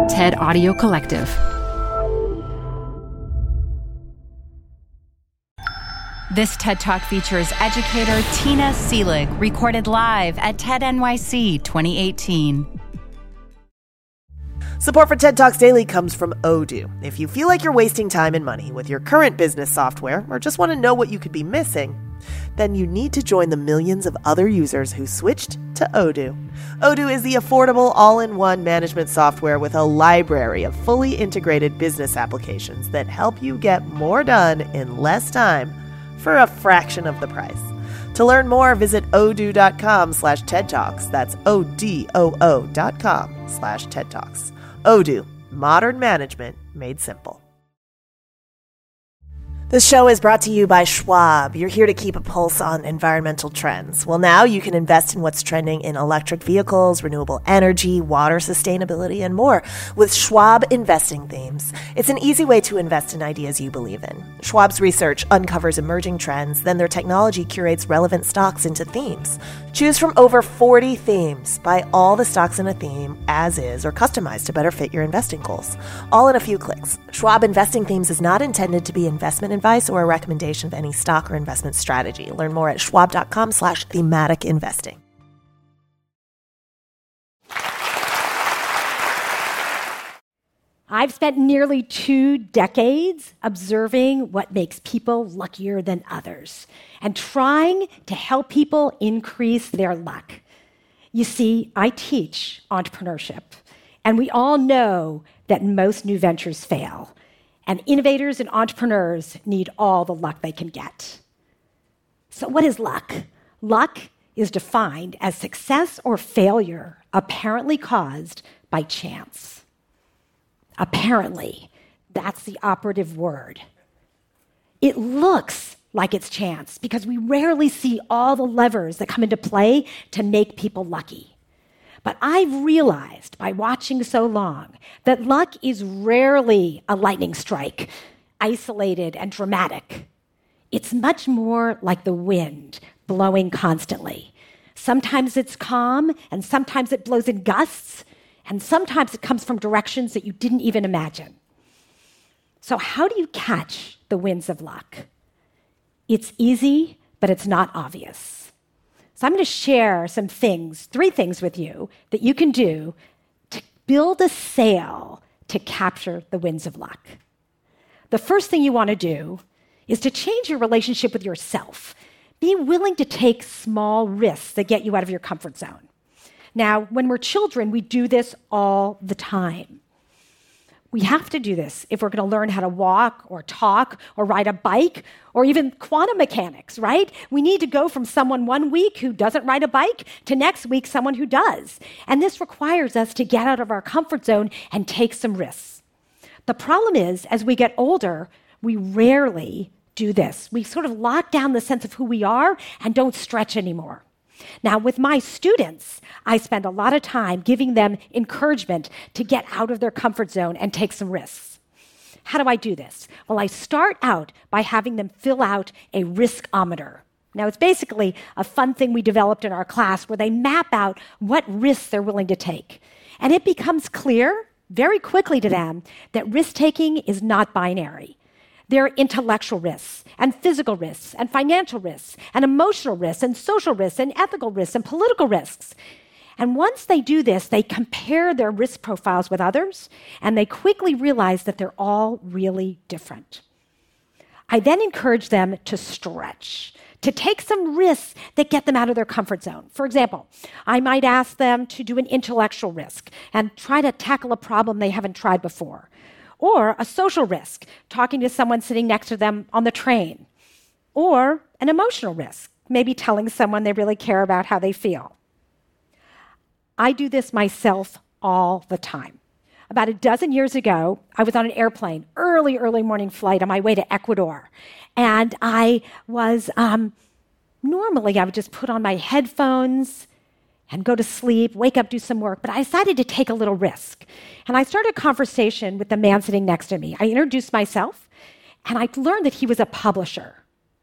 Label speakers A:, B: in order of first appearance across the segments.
A: TED Audio Collective.
B: This TED Talk features educator Tina Seelig, recorded live at TED NYC 2018.
C: Support for TED Talks Daily comes from Odoo. If you feel like you're wasting time and money with your current business software or just want to know what you could be missing, then you need to join the millions of other users who switched to Odoo. Odoo is the affordable all-in-one management software with a library of fully integrated business applications that help you get more done in less time for a fraction of the price. To learn more, visit odoo.com/TED Talks. That's ODOO.com/TED Talks. Odoo, modern management made simple. This show is brought to you by Schwab. You're here to keep a pulse on environmental trends. Well, now you can invest in what's trending in electric vehicles, renewable energy, water sustainability, and more with Schwab Investing Themes. It's an easy way to invest in ideas you believe in. Schwab's research uncovers emerging trends, then their technology curates relevant stocks into themes. Choose from over 40 themes. Buy all the stocks in a theme as is or customized to better fit your investing goals. All in a few clicks. Schwab Investing Themes is not intended to be investment advice or a recommendation of any stock or investment strategy. Learn more at schwab.com/thematic investing.
D: I've spent nearly 2 decades observing what makes people luckier than others and trying to help people increase their luck. You see, I teach entrepreneurship, and we all know that most new ventures fail. And innovators and entrepreneurs need all the luck they can get. So what is luck? Luck is defined as success or failure apparently caused by chance. Apparently, that's the operative word. It looks like it's chance because we rarely see all the levers that come into play to make people lucky. But I've realized by watching so long that luck is rarely a lightning strike, isolated and dramatic. It's much more like the wind blowing constantly. Sometimes it's calm, and sometimes it blows in gusts, and sometimes it comes from directions that you didn't even imagine. So how do you catch the winds of luck? It's easy, but it's not obvious. So I'm going to share some things, 3 things with you that you can do to build a sail to capture the winds of luck. The first thing you want to do is to change your relationship with yourself. Be willing to take small risks that get you out of your comfort zone. Now, when we're children, we do this all the time. We have to do this if we're going to learn how to walk or talk or ride a bike or even quantum mechanics, right? We need to go from someone one week who doesn't ride a bike to next week someone who does. And this requires us to get out of our comfort zone and take some risks. The problem is, as we get older, we rarely do this. We sort of lock down the sense of who we are and don't stretch anymore. Now, with my students, I spend a lot of time giving them encouragement to get out of their comfort zone and take some risks. How do I do this? Well, I start out by having them fill out a riskometer. Now, it's basically a fun thing we developed in our class where they map out what risks they're willing to take. And it becomes clear very quickly to them that risk-taking is not binary. There are intellectual risks, and physical risks, and financial risks, and emotional risks, and social risks, and ethical risks, and political risks. And once they do this, they compare their risk profiles with others, and they quickly realize that they're all really different. I then encourage them to stretch, to take some risks that get them out of their comfort zone. For example, I might ask them to do an intellectual risk and try to tackle a problem they haven't tried before. Or a social risk, talking to someone sitting next to them on the train. Or an emotional risk, maybe telling someone they really care about how they feel. I do this myself all the time. About a dozen years ago, I was on an airplane, early morning flight on my way to Ecuador. And I was, normally I would just put on my headphones and go to sleep, wake up, do some work. But I decided to take a little risk. And I started a conversation with the man sitting next to me. I introduced myself, and I learned that he was a publisher.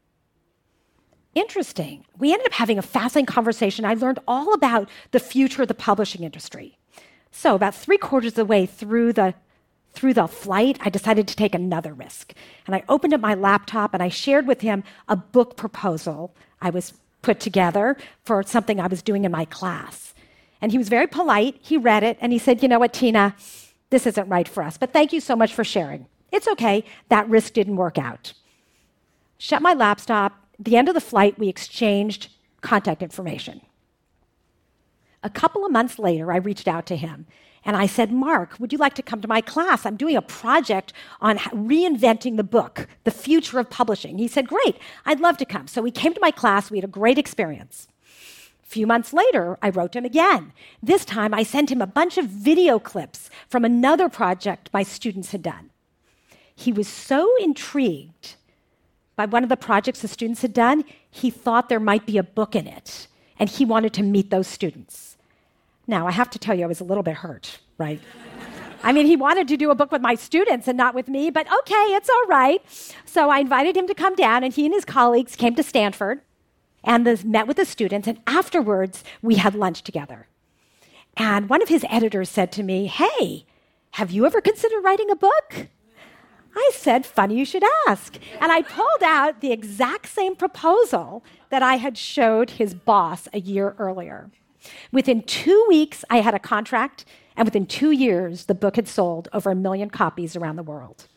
D: Interesting. We ended up having a fascinating conversation. I learned all about the future of the publishing industry. So about 3/4 of the way through the flight, I decided to take another risk. And I opened up my laptop and I shared with him a book proposal I was put together for something I was doing in my class. And he was very polite. He read it and he said, "You know what, Tina, this isn't right for us, but thank you so much for sharing. It's okay. That risk didn't work out." Shut my laptop. At the end of the flight, we exchanged contact information. A couple of months later, I reached out to him and I said, "Mark, would you like to come to my class? I'm doing a project on reinventing the book, the future of publishing." He said, "Great, I'd love to come." So he came to my class. We had a great experience. A few months later, I wrote him again. This time, I sent him a bunch of video clips from another project my students had done. He was so intrigued by one of the projects the students had done, he thought there might be a book in it, and he wanted to meet those students. Now, I have to tell you, I was a little bit hurt, right? I mean, he wanted to do a book with my students and not with me, but okay, it's all right. So I invited him to come down, and he and his colleagues came to Stanford and met with the students, and afterwards, we had lunch together. And one of his editors said to me, "Hey, have you ever considered writing a book?" I said, "Funny you should ask." And I pulled out the exact same proposal that I had showed his boss a year earlier. Within 2 weeks, I had a contract, and within 2 years, the book had sold over 1 million copies around the world.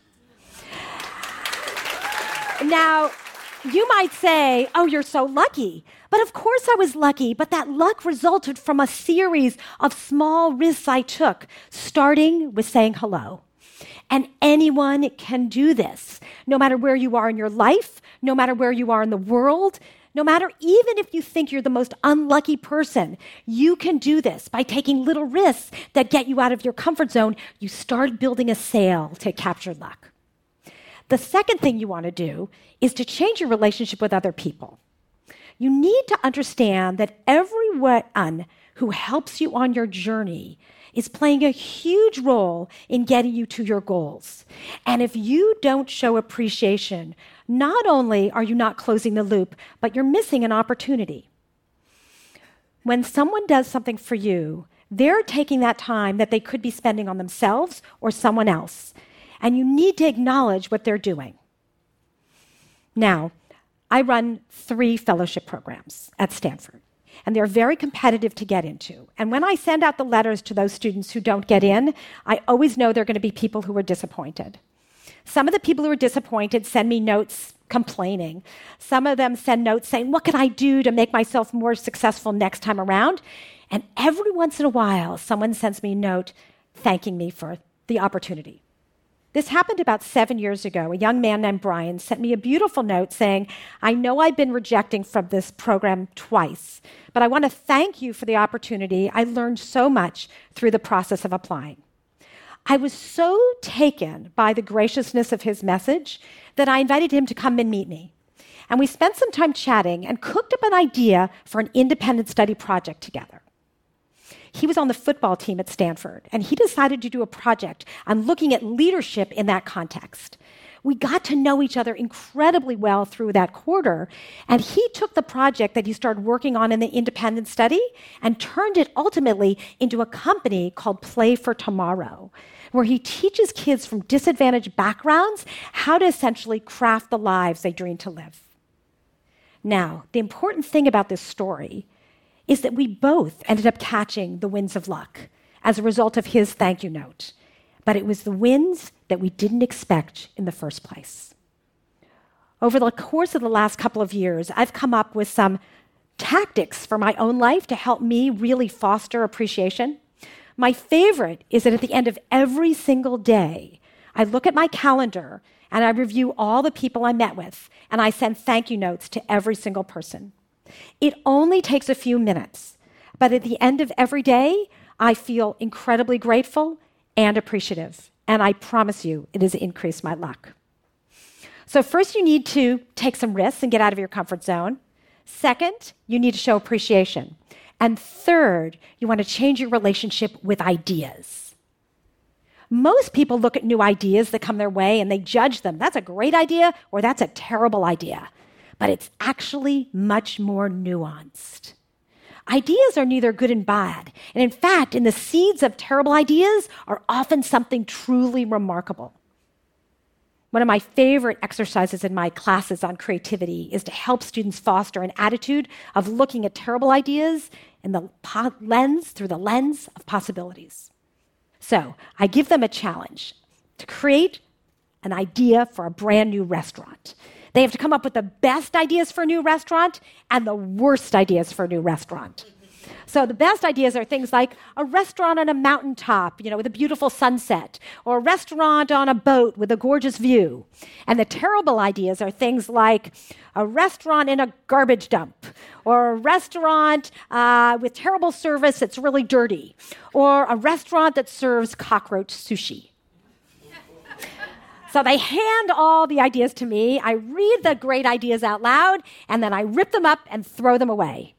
D: Now, you might say, "Oh, you're so lucky." But of course I was lucky, but that luck resulted from a series of small risks I took, starting with saying hello. And anyone can do this, no matter where you are in your life, no matter where you are in the world, no matter even if you think you're the most unlucky person, you can do this by taking little risks that get you out of your comfort zone. You start building a sail to capture luck. The second thing you want to do is to change your relationship with other people. You need to understand that everyone who helps you on your journey is playing a huge role in getting you to your goals. And if you don't show appreciation, not only are you not closing the loop, but you're missing an opportunity. When someone does something for you, they're taking that time that they could be spending on themselves or someone else. And you need to acknowledge what they're doing. Now, I run 3 fellowship programs at Stanford. And they're very competitive to get into. And when I send out the letters to those students who don't get in, I always know there are going to be people who are disappointed. Some of the people who are disappointed send me notes complaining. Some of them send notes saying, "What can I do to make myself more successful next time around?" And every once in a while, someone sends me a note thanking me for the opportunity. This happened about 7 years ago. A young man named Brian sent me a beautiful note saying, "I know I've been rejecting from this program twice, but I want to thank you for the opportunity. I learned so much through the process of applying." I was so taken by the graciousness of his message that I invited him to come and meet me. And we spent some time chatting and cooked up an idea for an independent study project together. He was on the football team at Stanford, and he decided to do a project on looking at leadership in that context. We got to know each other incredibly well through that quarter, and he took the project that he started working on in the independent study and turned it ultimately into a company called Play for Tomorrow, where he teaches kids from disadvantaged backgrounds how to essentially craft the lives they dream to live. Now, the important thing about this story is that we both ended up catching the winds of luck as a result of his thank you note. But it was the winds that we didn't expect in the first place. Over the course of the last couple of years, I've come up with some tactics for my own life to help me really foster appreciation. My favorite is that at the end of every single day, I look at my calendar and I review all the people I met with, and I send thank you notes to every single person. It only takes a few minutes, but at the end of every day, I feel incredibly grateful and appreciative, and I promise you it has increased my luck. So first, you need to take some risks and get out of your comfort zone. Second, you need to show appreciation. And third, you want to change your relationship with ideas. Most people look at new ideas that come their way and they judge them. That's a great idea or that's a terrible idea. But it's actually much more nuanced. Ideas are neither good and bad. And in fact, in the seeds of terrible ideas are often something truly remarkable. One of my favorite exercises in my classes on creativity is to help students foster an attitude of looking at terrible ideas in the through the lens of possibilities. So I give them a challenge to create an idea for a brand new restaurant. They have to come up with the best ideas for a new restaurant and the worst ideas for a new restaurant. So the best ideas are things like a restaurant on a mountaintop, with a beautiful sunset, or a restaurant on a boat with a gorgeous view. And the terrible ideas are things like a restaurant in a garbage dump, or a restaurant with terrible service that's really dirty, or a restaurant that serves cockroach sushi. So they hand all the ideas to me. I read the great ideas out loud, and then I rip them up and throw them away.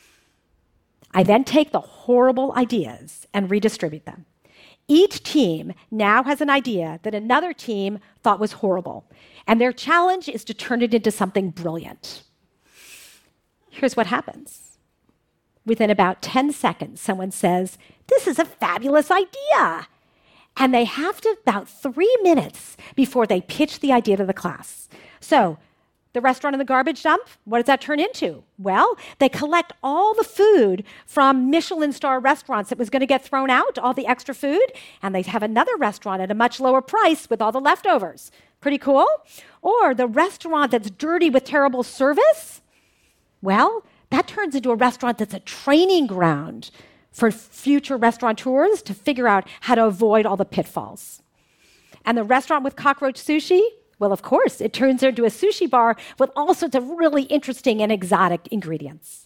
D: I then take the horrible ideas and redistribute them. Each team now has an idea that another team thought was horrible, and their challenge is to turn it into something brilliant. Here's what happens. Within about 10 seconds, someone says, "This is a fabulous idea." And they have to about 3 minutes before they pitch the idea to the class. So, the restaurant in the garbage dump, what does that turn into? Well, they collect all the food from Michelin star restaurants that was going to get thrown out, all the extra food, and they have another restaurant at a much lower price with all the leftovers. Pretty cool? Or the restaurant that's dirty with terrible service, well, that turns into a restaurant that's a training ground for future restaurateurs to figure out how to avoid all the pitfalls. And the restaurant with cockroach sushi, well, of course, it turns into a sushi bar with all sorts of really interesting and exotic ingredients.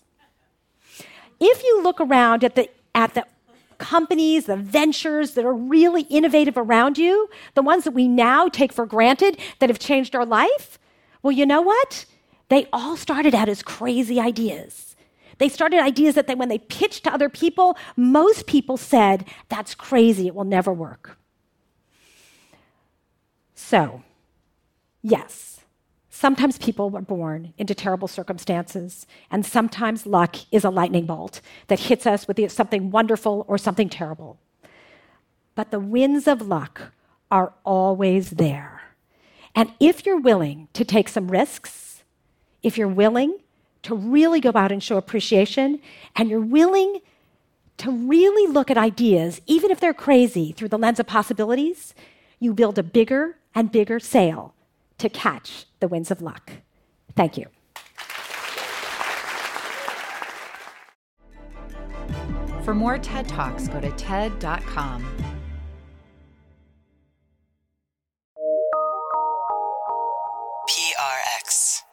D: If you look around at the companies, the ventures that are really innovative around you, the ones that we now take for granted that have changed our life, well, you know what? They all started out as crazy ideas. They started ideas that when they pitched to other people, most people said, "That's crazy, it will never work." So, yes, sometimes people are born into terrible circumstances, and sometimes luck is a lightning bolt that hits us with something wonderful or something terrible. But the winds of luck are always there. And if you're willing to take some risks, if you're willing to really go out and show appreciation, and you're willing to really look at ideas, even if they're crazy, through the lens of possibilities, you build a bigger and bigger sail to catch the winds of luck. Thank you.
B: For more TED Talks, go to TED.com.
A: PRX.